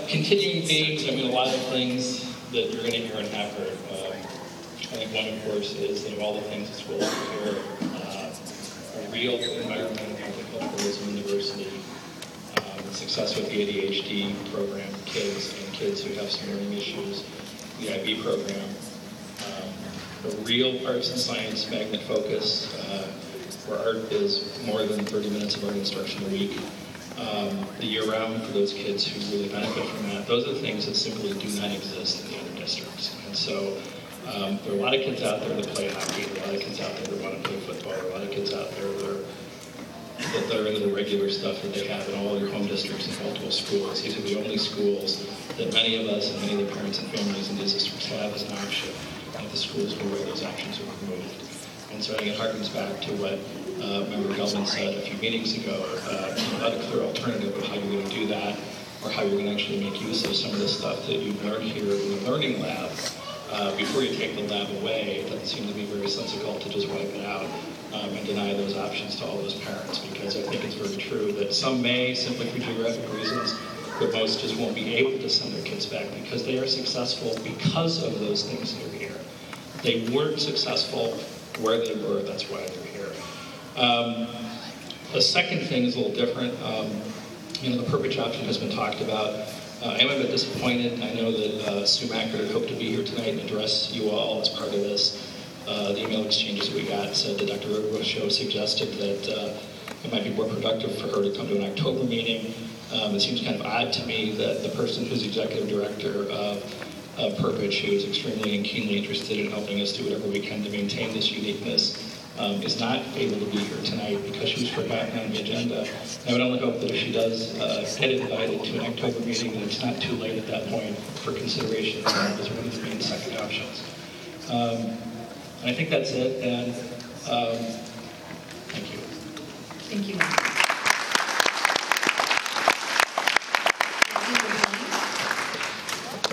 Continuing themes, I mean, a lot of things that you're going to hear and have heard. I think one, of course, is that of all the things that schools prepare, a real environment of multiculturalism and diversity, success with the ADHD program for kids and kids who have some learning issues, the IB program, a real arts and science magnet focus, where art is more than 30 minutes of art instruction a week, the year-round for those kids who really benefit from that. Those are the things that simply do not exist in the other districts. And so there are a lot of kids out there that play hockey, there are a lot of kids out there that want to play football, there are a lot of kids out there that are into the regular stuff that they have in all your home districts and multiple schools. These are the only schools that many of us and many of the parents and families in these districts have as an option at the schools where those options are removed. And so I think it harkens back to what Member Gelman said a few meetings ago, about a clear alternative of how you're going to do that, or how you're going to actually make use of some of the stuff that you've learned here in the learning lab before you take the lab away. It doesn't seem to be very sensical to just wipe it out and deny those options to all those parents, because I think it's very true that some may, simply for geographic reasons, but most just won't be able to send their kids back because they are successful because of those things that are here. They weren't successful where they were, that's why they're here. The second thing is a little different. The Perpich option has been talked about. I am a bit disappointed. I know that Sue Mackert had hoped to be here tonight and address you all as part of this. The email exchanges that we got said that Dr. Robichaud suggested that it might be more productive for her to come to an October meeting. It seems kind of odd to me that the person who's executive director of Perpich, who is extremely and keenly interested in helping us do whatever we can to maintain this uniqueness, is not able to be here tonight because she was forgotten on the agenda. I would only hope that if she does get invited to an October meeting, that it's not too late at that point for consideration of that as one of the main second options. And I think that's it, and thank you. Thank you.